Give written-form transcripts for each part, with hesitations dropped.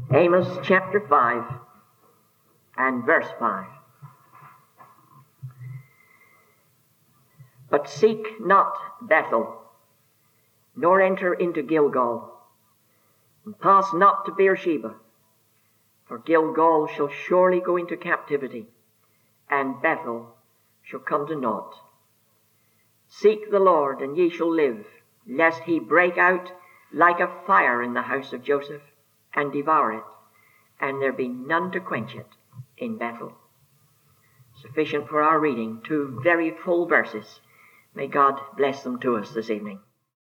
Amos chapter 5 and verse 5. But seek not Bethel, nor enter into Gilgal, and pass not to Beersheba, for Gilgal shall surely go into captivity, and Bethel shall come to naught. Seek the Lord, and ye shall live, lest he break out like a fire in the house of Joseph, and devour it, and there be none to quench it in Bethel. Sufficient for our reading, 2 very full verses. May God bless them to us this evening.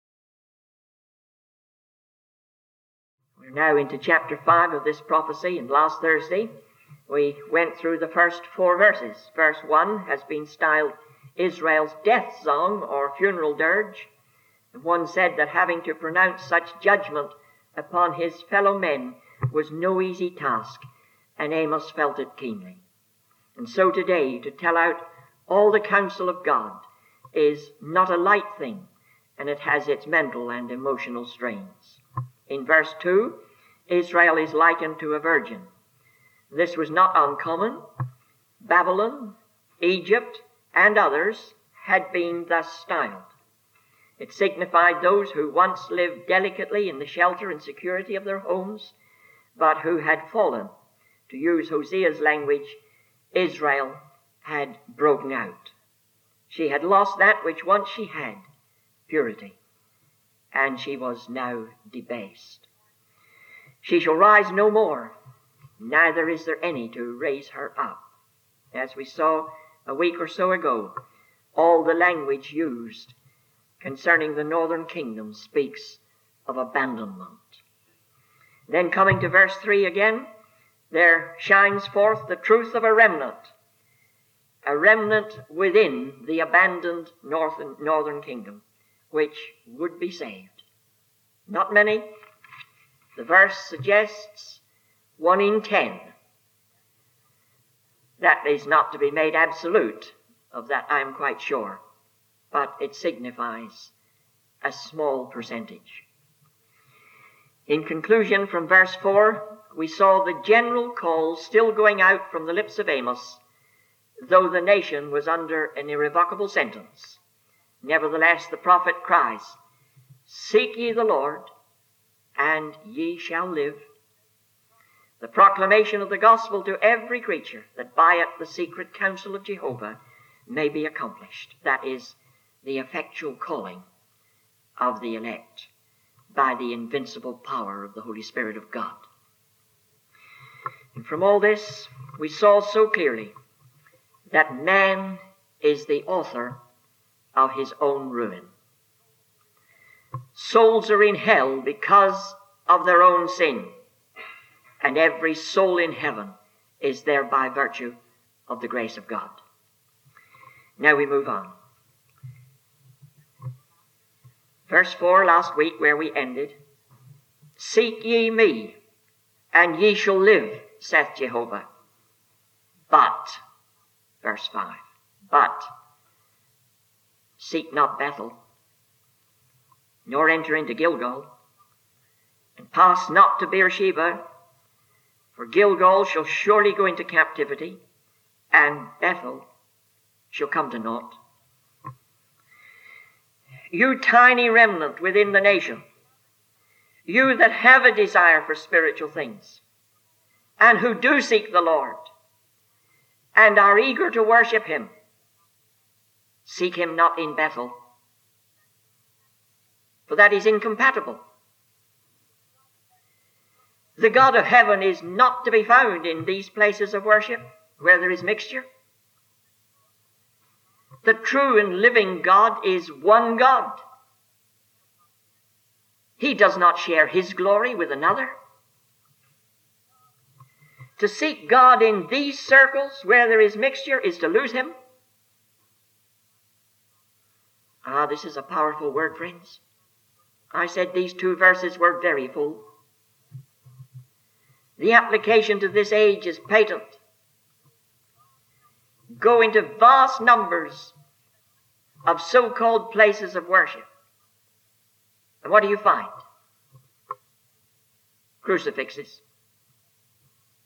We're now into chapter 5 of this prophecy, and last Thursday we went through the first 4 verses. Verse 1 has been styled Israel's death song or funeral dirge. And one said that having to pronounce such judgment upon his fellow men was no easy task, and Amos felt it keenly. And so today, to tell out all the counsel of God is not a light thing, and it has its mental and emotional strains. In verse 2, Israel is likened to a virgin. This was not uncommon. Babylon, Egypt, and others had been thus styled. It signified those who once lived delicately in the shelter and security of their homes, but who had fallen. To use Hosea's language, Israel had broken out. She had lost that which once she had, purity, and she was now debased. She shall rise no more, neither is there any to raise her up. As we saw a week or so ago, all the language used concerning the northern kingdom speaks of abandonment. Then coming to verse 3 again, there shines forth the truth of a remnant within the abandoned northern kingdom, which would be saved. Not many. The verse suggests 1 in 10. That is not to be made absolute, of that I am quite sure, but it signifies a small percentage. In conclusion, from verse 4, we saw the general call still going out from the lips of Amos, though the nation was under an irrevocable sentence. Nevertheless, the prophet cries, "Seek ye the Lord, and ye shall live." The proclamation of the gospel to every creature, that by it the secret counsel of Jehovah may be accomplished. That is the effectual calling of the elect by the invincible power of the Holy Spirit of God. And from all this, we saw so clearly that man is the author of his own ruin. Souls are in hell because of their own sin, and every soul in heaven is there by virtue of the grace of God. Now we move on. Verse 4 last week, where we ended, "Seek ye me, and ye shall live, saith Jehovah. But," verse 5, "but seek not Bethel, nor enter into Gilgal, and pass not to Beersheba, for Gilgal shall surely go into captivity, and Bethel shall come to naught." You tiny remnant within the nation, you that have a desire for spiritual things, and who do seek the Lord, and are eager to worship him, seek him not in Bethel, for that is incompatible. The God of heaven is not to be found in these places of worship where there is mixture. The true and living God is one God. He does not share his glory with another. To seek God in these circles where there is mixture is to lose him. This is a powerful word, friends. I said these 2 verses were very full. The application to this age is patent. Go into vast numbers of so-called places of worship. And what do you find? Crucifixes,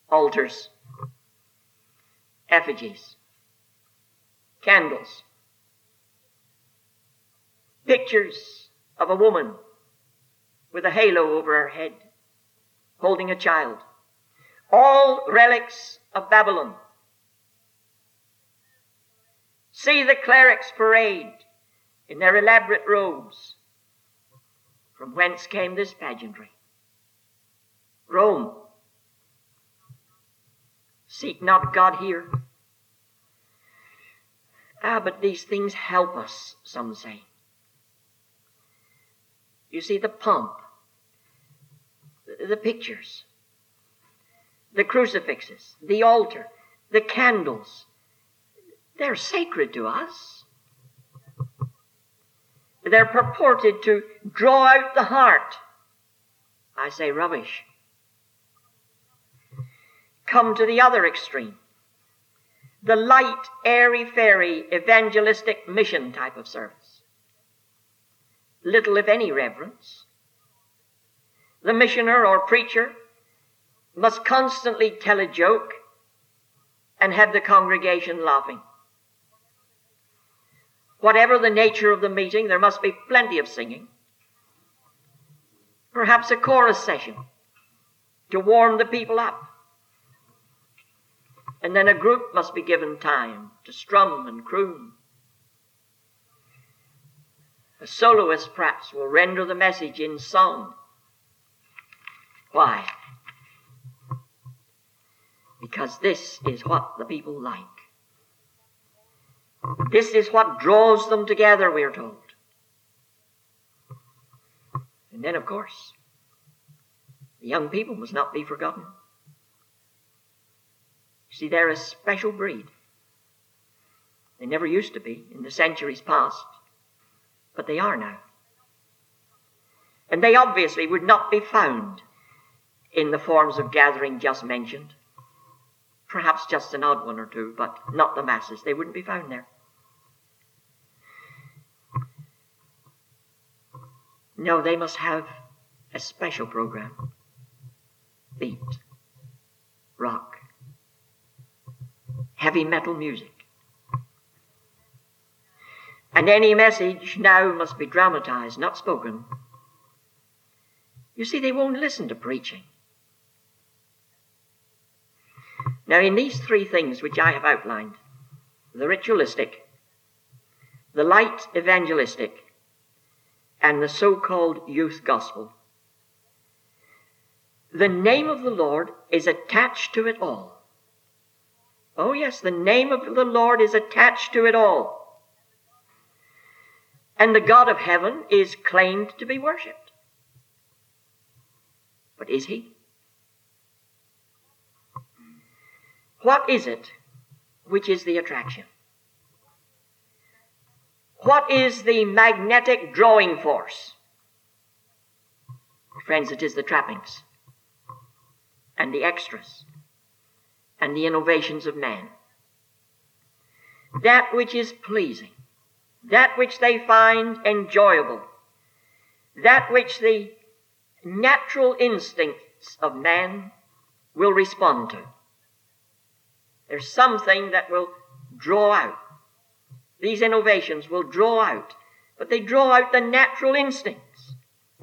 altars, effigies, candles, pictures of a woman with a halo over her head, holding a child, all relics of Babylon. See the clerics parade in their elaborate robes. From whence came this pageantry? Rome. Seek not God here. But these things help us, some say. You see, the pomp, the pictures, the crucifixes, the altar, the candles, they're sacred to us. They're purported to draw out the heart. I say rubbish. Come to the other extreme. The light, airy-fairy, evangelistic mission type of service. Little, if any, reverence. The missioner or preacher must constantly tell a joke and have the congregation laughing. Whatever the nature of the meeting, there must be plenty of singing. Perhaps a chorus session to warm the people up. And then a group must be given time to strum and croon. A soloist, perhaps, will render the message in song. Why? Because this is what the people like. This is what draws them together, we're told. And then, of course, the young people must not be forgotten. See, they're a special breed. They never used to be in the centuries past, but they are now. And they obviously would not be found in the forms of gathering just mentioned. Perhaps just an odd one or two, but not the masses. They wouldn't be found there. No, they must have a special program. Beat, rock, heavy metal music. And any message now must be dramatized, not spoken. You see, they won't listen to preaching. Now, in these three things which I have outlined, the ritualistic, the light evangelistic, and the so-called youth gospel, the name of the Lord is attached to it all. Oh yes, the name of the Lord is attached to it all. And the God of heaven is claimed to be worshipped. But is he? What is it which is the attraction? What is the magnetic drawing force? Friends, it is the trappings and the extras and the innovations of man. That which is pleasing, that which they find enjoyable, that which the natural instincts of man will respond to. There's something that will draw out. These innovations will draw out, but they draw out the natural instincts.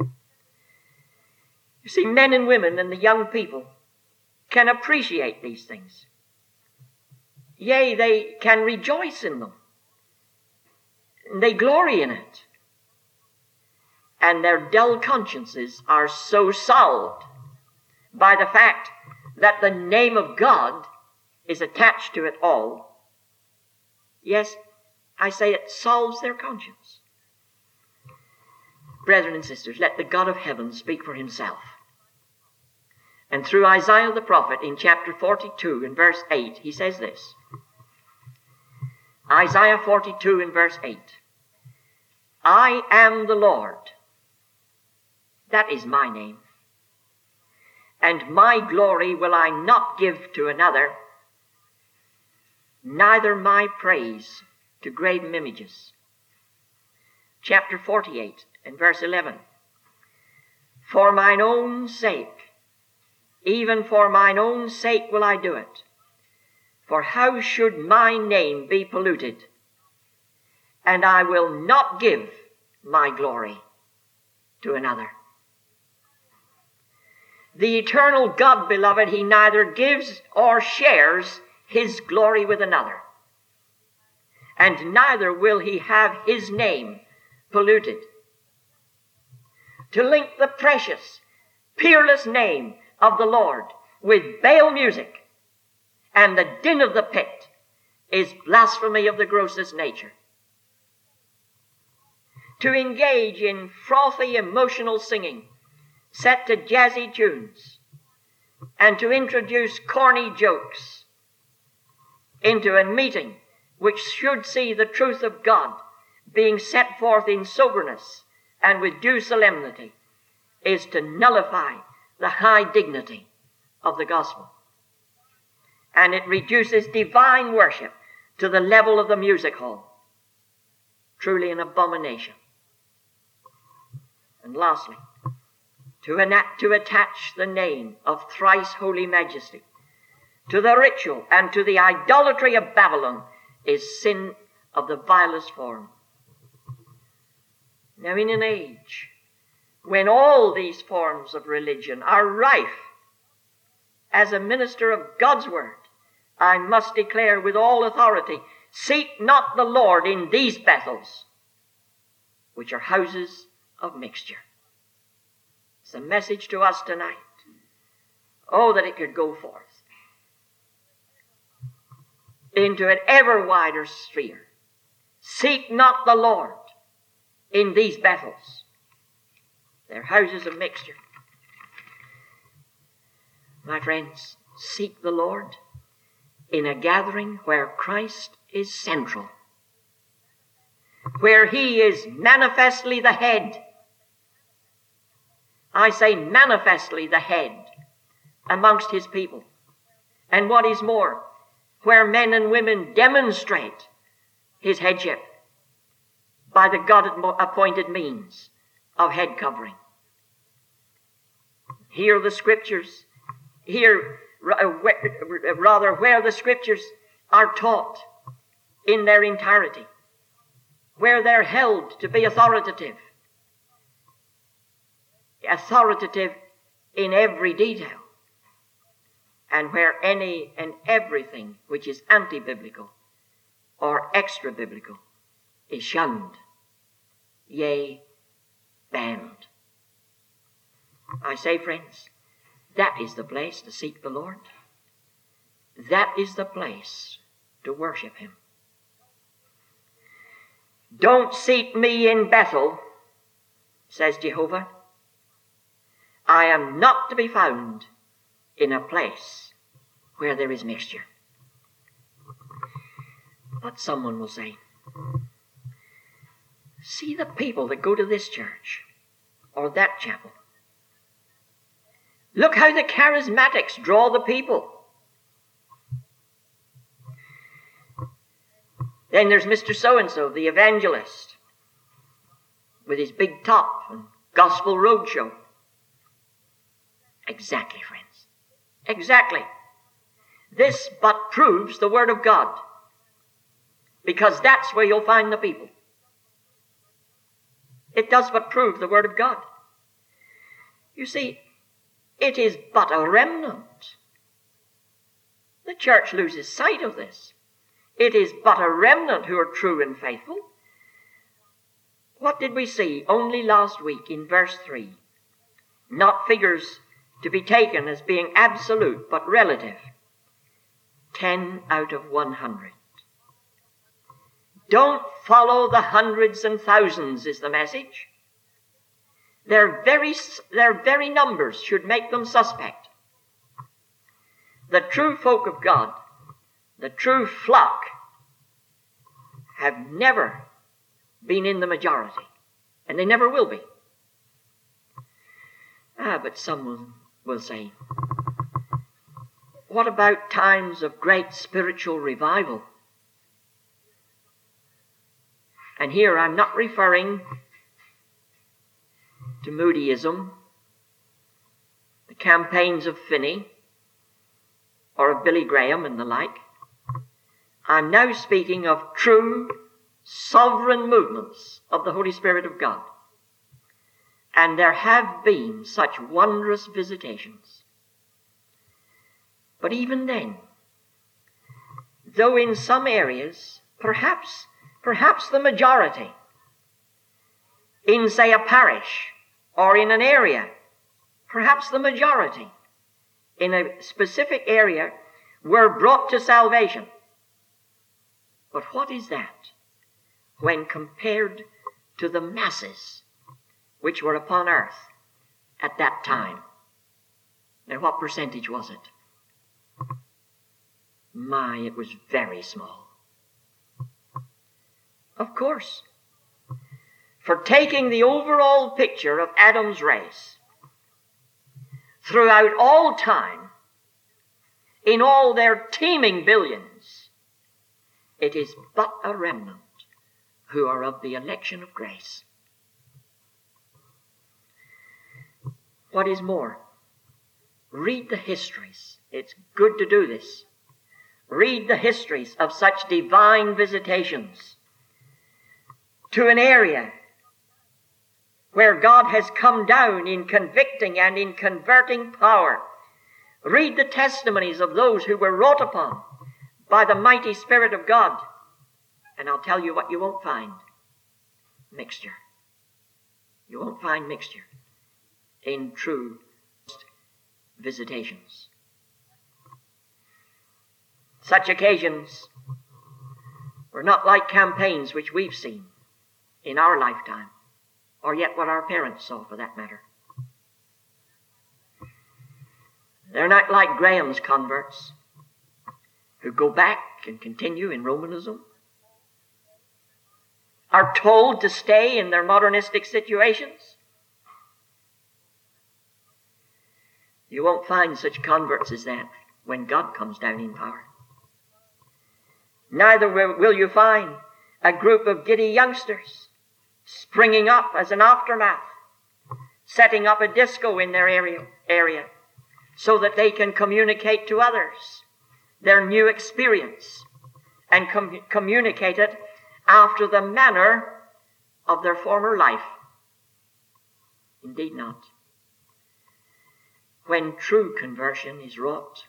You see, men and women and the young people can appreciate these things. Yea, they can rejoice in them. They glory in it. And their dull consciences are so solved by the fact that the name of God is attached to it all. Yes, I say it solves their conscience. Brethren and sisters, let the God of heaven speak for himself. And through Isaiah the prophet in chapter 42 and verse 8, he says this. Isaiah 42 and verse 8. I am the Lord. That is my name. And my glory will I not give to another, neither my praise to graven images. Chapter 48 and verse 11. For mine own sake even for mine own sake will I do it. For how should my name be polluted? And I will not give my glory to another. The eternal God, beloved, he neither gives or shares his glory with another. And neither will he have his name polluted. To link the precious, peerless name of the Lord with Baal music and the din of the pit is blasphemy of the grossest nature. To engage in frothy emotional singing set to jazzy tunes and to introduce corny jokes into a meeting which should see the truth of God being set forth in soberness and with due solemnity is to nullify the high dignity of the gospel. And it reduces divine worship to the level of the music hall. Truly an abomination. And lastly, to attach the name of thrice holy majesty to the ritual and to the idolatry of Babylon is sin of the vilest form. Now, in an age when all these forms of religion are rife, as a minister of God's word, I must declare with all authority, seek not the Lord in these Bethels, which are houses of mixture. It's a message to us tonight. Oh, that it could go forth into an ever wider sphere. Seek not the Lord in these Bethels. They're houses of mixture. My friends, seek the Lord in a gathering where Christ is central, where he is manifestly the head. I say manifestly the head amongst his people. And what is more, where men and women demonstrate his headship by the God-appointed means of head covering. Here the scriptures, where the scriptures are taught in their entirety, where they're held to be authoritative in every detail, and where any and everything which is anti-biblical or extra-biblical is shunned, yea, banned. I say, friends, that is the place to seek the Lord. That is the place to worship him. Don't seek me in Bethel, says Jehovah. I am not to be found in a place where there is mixture. But someone will say, see the people that go to this church or that chapel. Look how the charismatics draw the people. Then there's Mr. So-and-so, the evangelist, with his big top and gospel roadshow. Exactly, friends. Exactly. This but proves the word of God, because that's where you'll find the people. It does but prove the word of God. You see, it is but a remnant. The church loses sight of this. It is but a remnant who are true and faithful. What did we see only last week in verse 3? Not figures to be taken as being absolute, but relative. 10 out of 100. Don't follow the hundreds and thousands is the message. Their very numbers should make them suspect. The true folk of God, the true flock, have never been in the majority, and they never will be. But someone will say, what about times of great spiritual revival? And here I'm not referring to Moodyism, the campaigns of Finney or of Billy Graham and the like. I'm now speaking of true sovereign movements of the Holy Spirit of God. And there have been such wondrous visitations. But even then, though in some areas, perhaps the majority, in say a parish or in an area, perhaps the majority in a specific area were brought to salvation. But what is that when compared to the masses which were upon earth at that time? Now, what percentage was it? My, it was very small. Of course, for taking the overall picture of Adam's race throughout all time, in all their teeming billions, it is but a remnant who are of the election of grace. What is more, read the histories. It's good to do this. Read the histories of such divine visitations to an area where God has come down in convicting and in converting power. Read the testimonies of those who were wrought upon by the mighty Spirit of God. And I'll tell you what you won't find. Mixture. You won't find mixture in true visitations. Such occasions were not like campaigns which we've seen in our lifetime, or yet what our parents saw for that matter. They're not like Graham's converts who go back and continue in Romanism, are told to stay in their modernistic situations. You won't find such converts as that when God comes down in power. Neither will you find a group of giddy youngsters springing up as an aftermath, setting up a disco in their area so that they can communicate to others their new experience and communicate it after the manner of their former life. Indeed not. When true conversion is wrought,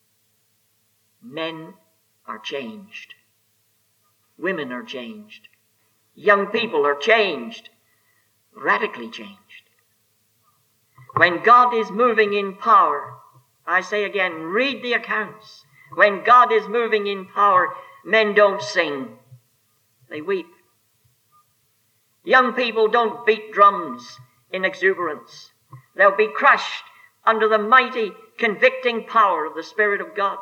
men are changed. Women are changed. Young people are changed. Radically changed. When God is moving in power, I say again, read the accounts. When God is moving in power, men don't sing. They weep. Young people don't beat drums in exuberance. They'll be crushed under the mighty convicting power of the Spirit of God.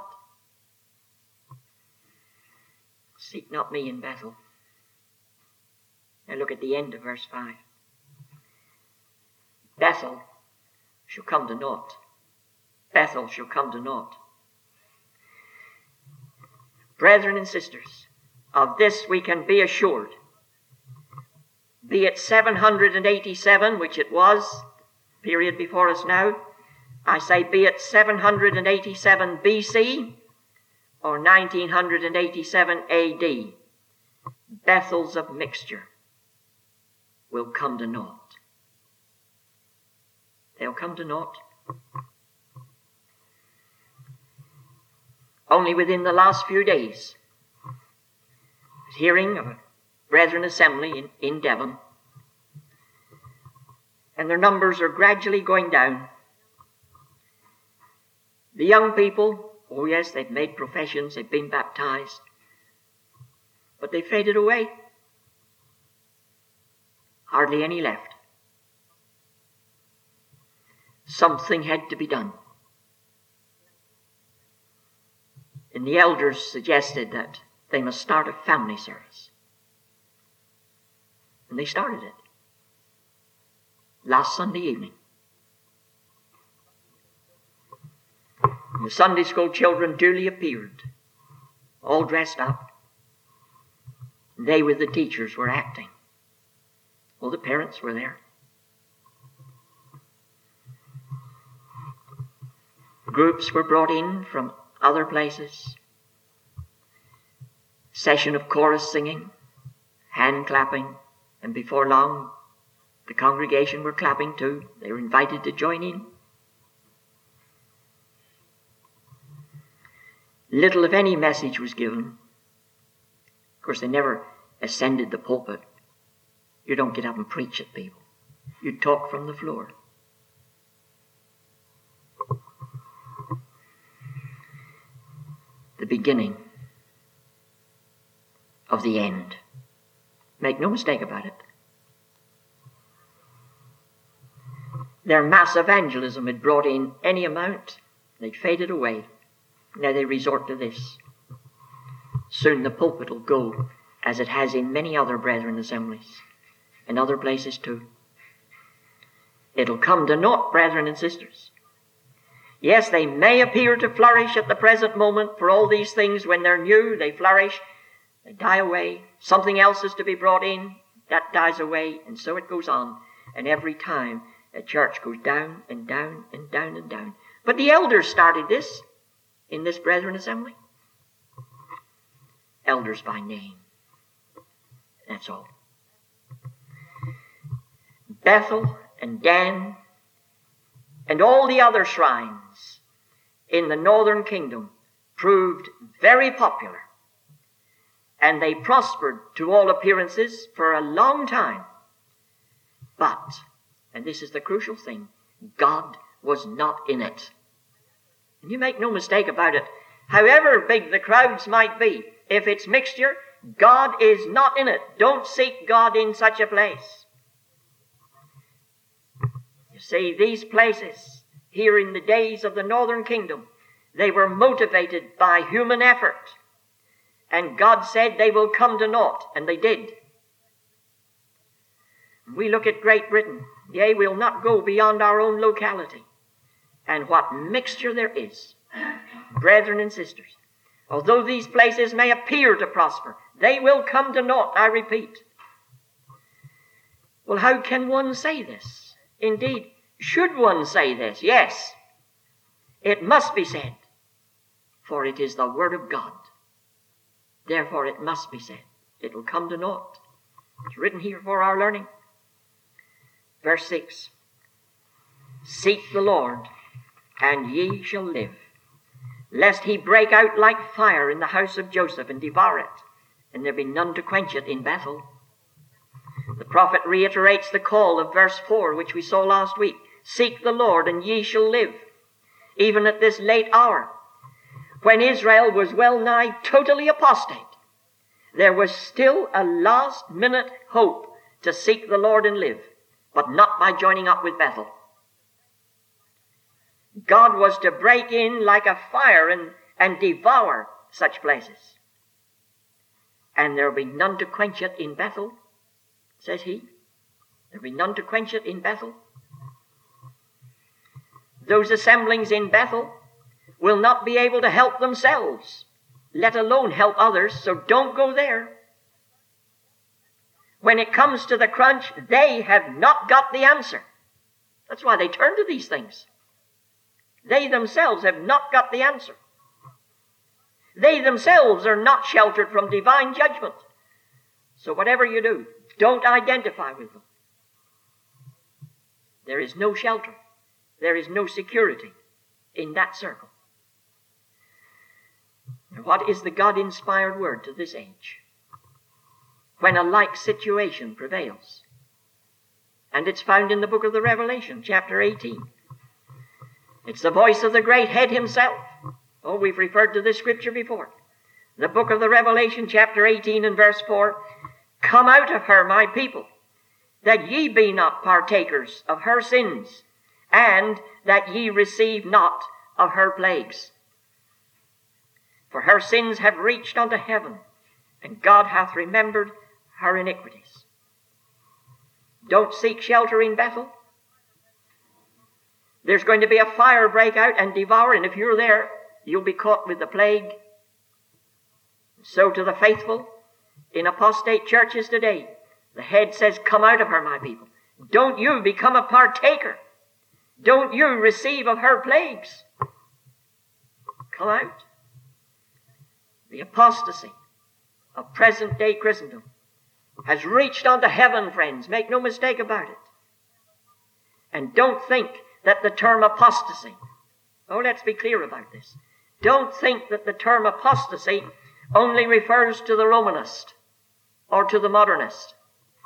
Seek not me in Bethel. Now look at the end of verse 5. Bethel shall come to naught. Bethel shall come to naught. Brethren and sisters, of this we can be assured. Be it 787, which it was, period before us now, I say be it 787 BC or 1987 AD, Bethels of mixture will come to naught. They'll come to naught. Only within the last few days, I was hearing of a Brethren assembly in Devon, and their numbers are gradually going down. The young people, oh yes, they've made professions, they've been baptized, but they faded away. Hardly any left. Something had to be done. And the elders suggested that they must start a family service. And they started it last Sunday evening. The Sunday school children duly appeared, all dressed up. They with the teachers were acting. Well, the parents were there. Groups were brought in from other places. Session of chorus singing, hand clapping, and before long the congregation were clapping too. They were invited to join in. Little if any message was given. Of course, they never ascended the pulpit. You don't get up and preach at people. You talk from the floor. The beginning of the end. Make no mistake about it. Their mass evangelism had brought in any amount. They'd faded away. Now they resort to this. Soon the pulpit will go, as it has in many other brethren assemblies, and other places too. It'll come to naught, brethren and sisters. Yes, they may appear to flourish at the present moment, for all these things, when they're new, they flourish, they die away. Something else is to be brought in, that dies away, and so it goes on. And every time a church goes down and down and down and down. But the elders started this in this brethren assembly. Elders by name. That's all. Bethel and Dan and all the other shrines in the northern kingdom proved very popular. And they prospered to all appearances for a long time. But, and this is the crucial thing, God was not in it. And you make no mistake about it. However big the crowds might be, if it's mixture, God is not in it. Don't seek God in such a place. You see, these places, here in the days of the northern kingdom, they were motivated by human effort. And God said they will come to naught, and they did. We look at Great Britain. Yea, we'll not go beyond our own locality. And what mixture there is, brethren and sisters. Although these places may appear to prosper, they will come to naught, I repeat. Well, how can one say this? Indeed, should one say this? Yes, it must be said, for it is the Word of God. Therefore it must be said. It will come to naught. It's written here for our learning. Verse 6. Seek the Lord, and ye shall live, lest he break out like fire in the house of Joseph and devour it, and there be none to quench it in Bethel. The prophet reiterates the call of verse 4, which we saw last week. Seek the Lord, and ye shall live. Even at this late hour, when Israel was well nigh totally apostate, there was still a last-minute hope to seek the Lord and live, but not by joining up with Bethel. God was to break in like a fire and devour such places. And there will be none to quench it in Bethel, says he. There will be none to quench it in Bethel. Those assemblings in Bethel will not be able to help themselves, let alone help others, so don't go there. When it comes to the crunch, they have not got the answer. That's why they turn to these things. They themselves have not got the answer. They themselves are not sheltered from divine judgment. So whatever you do, don't identify with them. There is no shelter. There is no security in that circle. What is the God-inspired word to this age? When a like situation prevails. And it's found in the book of the Revelation, chapter 18. It's the voice of the great head himself. Oh, we've referred to this scripture before. The book of the Revelation, chapter 18 and verse 4. Come out of her, my people, that ye be not partakers of her sins, and that ye receive not of her plagues. For her sins have reached unto heaven, and God hath remembered her iniquities. Don't seek shelter in Bethel. There's going to be a fire break out and devour, and if you're there, you'll be caught with the plague. So to the faithful in apostate churches today, the head says, come out of her, my people. Don't you become a partaker. Don't you receive of her plagues. come out. The apostasy of present-day Christendom has reached unto heaven, friends. Make no mistake about it. And don't think that the term apostasy, let's be clear about this. Don't think that the term apostasy only refers to the Romanist or to the modernist.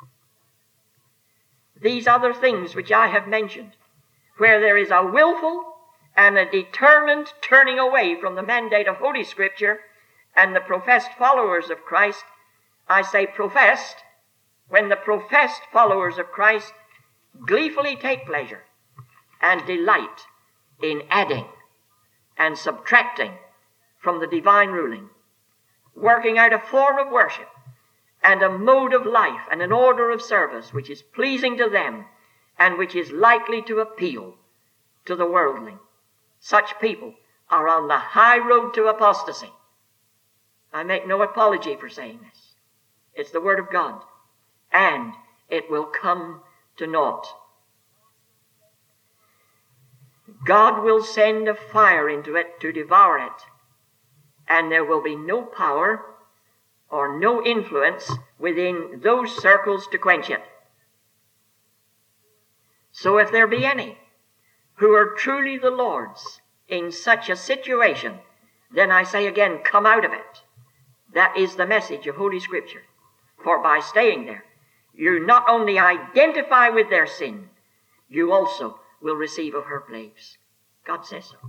These other things which I have mentioned, where there is a willful and a determined turning away from the mandate of Holy Scripture, and the professed followers of Christ, I say professed, when the professed followers of Christ gleefully take pleasure and delight in adding and subtracting from the divine ruling, working out a form of worship and a mode of life and an order of service which is pleasing to them and which is likely to appeal to the worldling. Such people are on the high road to apostasy. I make no apology for saying this. It's the Word of God, and it will come to naught. God will send a fire into it to devour it, and there will be no power or no influence within those circles to quench it. So if there be any who are truly the Lord's in such a situation, then I say again, come out of it. That is the message of Holy Scripture. For by staying there, you not only identify with their sin, you also will receive of her plagues. God says so.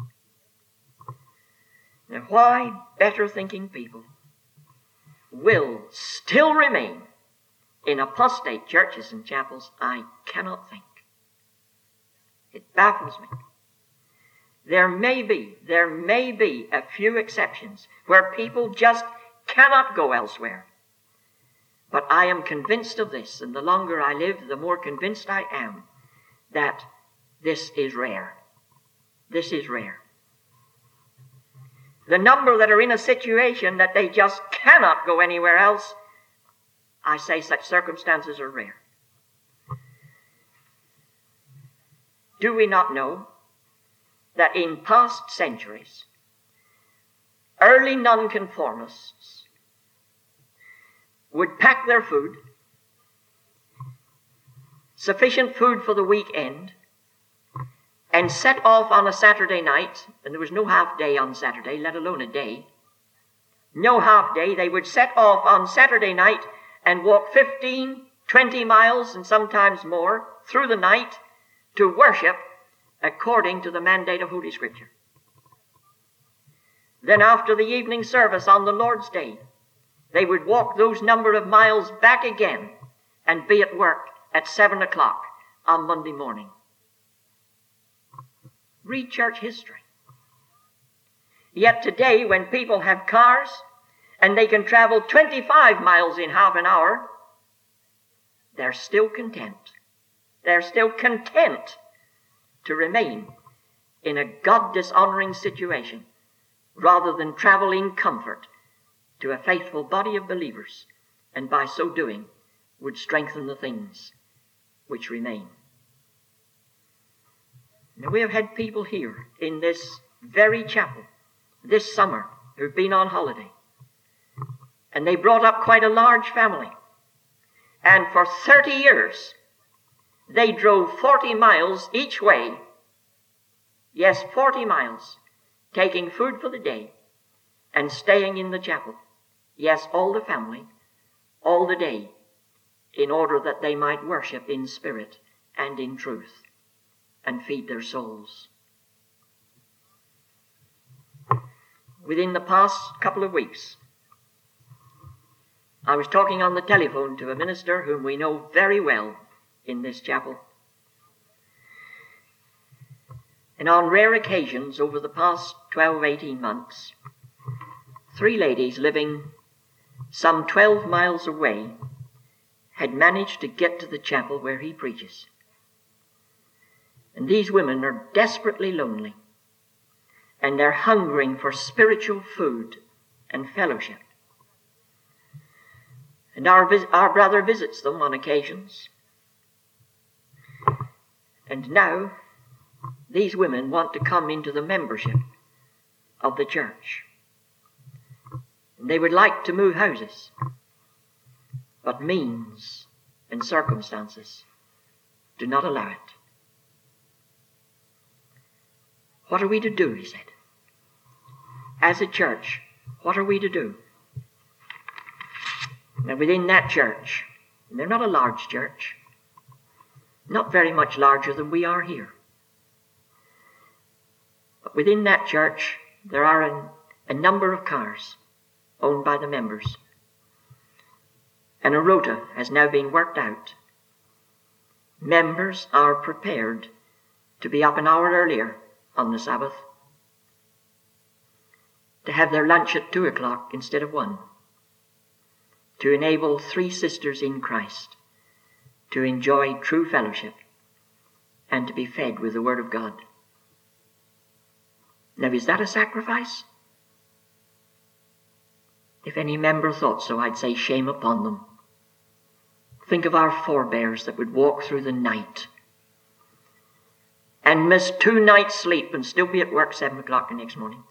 Now, why better thinking people will still remain in apostate churches and chapels, I cannot think. It baffles me. There may be a few exceptions where people just cannot go elsewhere. But I am convinced of this, and the longer I live, the more convinced I am that this is rare. This is rare. The number that are in a situation that they just cannot go anywhere else, I say such circumstances are rare. Do we not know that in past centuries, early nonconformists would pack their food, sufficient food for the weekend, and set off on a Saturday night, and there was no half day on Saturday, let alone a day. No half day. They would set off on Saturday night and walk 15, 20 miles, and sometimes more, through the night to worship according to the mandate of Holy Scripture. Then after the evening service on the Lord's Day, they would walk those number of miles back again and be at work at 7 o'clock on Monday morning. Read church history. Yet today, when people have cars and they can travel 25 miles in half an hour, they're still content. They're still content to remain in a God-dishonoring situation rather than travel in comfort to a faithful body of believers, and by so doing would strengthen the things which remain. Now, we have had people here in this very chapel this summer who've been on holiday, and they brought up quite a large family, and for 30 years they drove 40 miles each way. Yes, 40 miles, taking food for the day and staying in the chapel. Yes, all the family, all the day, in order that they might worship in spirit and in truth and feed their souls. Within the past couple of weeks, I was talking on the telephone to a minister whom we know very well in this chapel. And on rare occasions over the past 12, 18 months, 3 ladies living some 12 miles away had managed to get to the chapel where he preaches. And these women are desperately lonely, and they're hungering for spiritual food and fellowship. And our brother visits them on occasions. And now these women want to come into the membership of the church. They would like to move houses, but means and circumstances do not allow it. What are we to do, he said. As a church, what are we to do? Now within that church, and they're not a large church, not very much larger than we are here, but within that church there are a number of cars owned by the members. And a rota has now been worked out. Members are prepared to be up an hour earlier on the Sabbath, to have their lunch at 2 o'clock instead of 1, to enable 3 sisters in Christ to enjoy true fellowship and to be fed with the Word of God. Now, is that a sacrifice? If any member thought so, I'd say shame upon them. Think of our forebears that would walk through the night and miss 2 nights' sleep and still be at work 7 o'clock the next morning.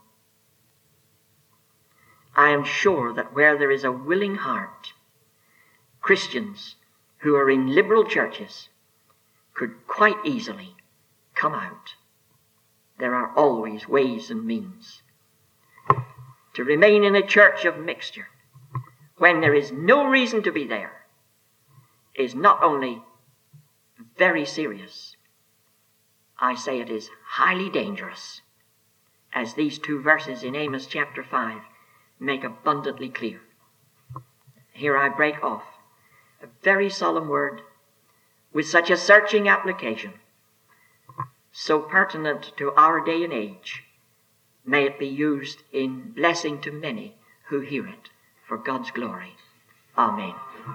I am sure that where there is a willing heart, Christians who are in liberal churches could quite easily come out. There are always ways and means. To remain in a church of mixture when there is no reason to be there is not only very serious, I say it is highly dangerous, as these 2 verses in Amos chapter 5 make abundantly clear. Here I break off a very solemn word with such a searching application, so pertinent to our day and age. May it be used in blessing to many who hear it for God's glory. Amen.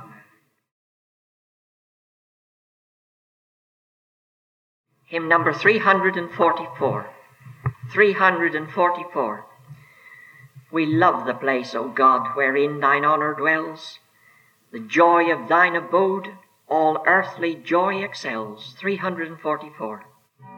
Hymn number 344. 344. We love the place, O God, wherein thine honour dwells. The joy of thine abode all earthly joy excels. 344.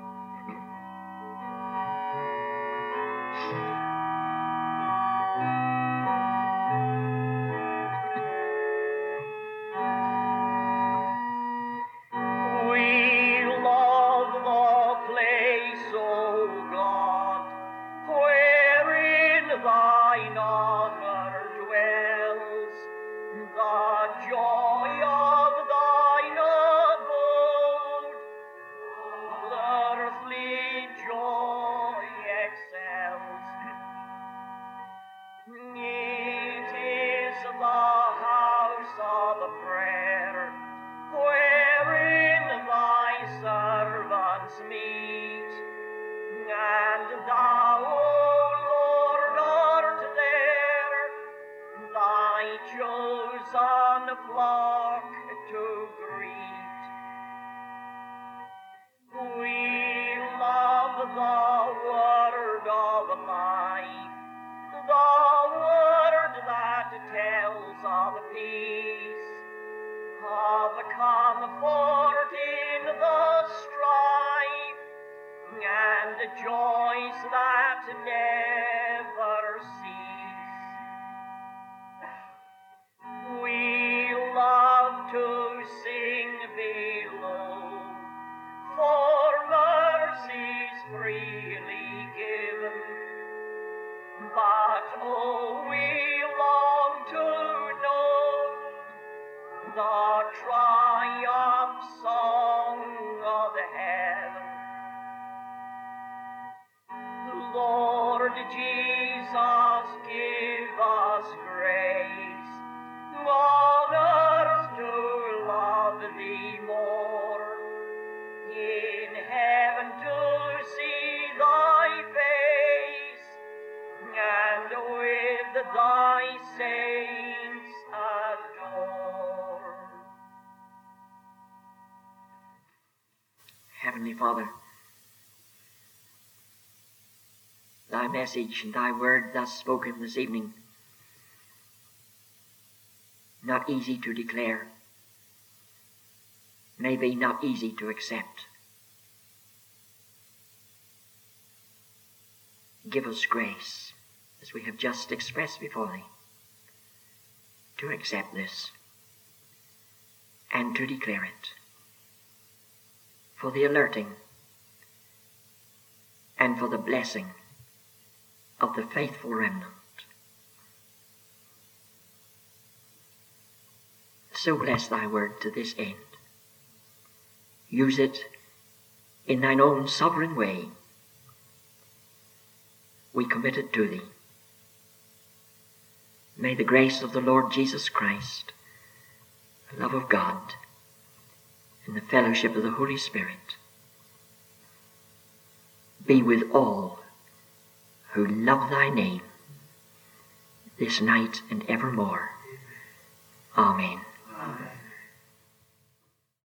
Heavenly Father, thy message and thy word thus spoken this evening, not easy to declare, maybe not easy to accept. give us grace, as we have just expressed before thee, to accept this and to declare it for the alerting and for the blessing of the faithful remnant. So bless thy word to this end. Use it in thine own sovereign way. We commit it to thee. May the grace of the Lord Jesus Christ, the love of God, and the fellowship of the Holy Spirit be with all who love thy name this night and evermore. Amen. Amen.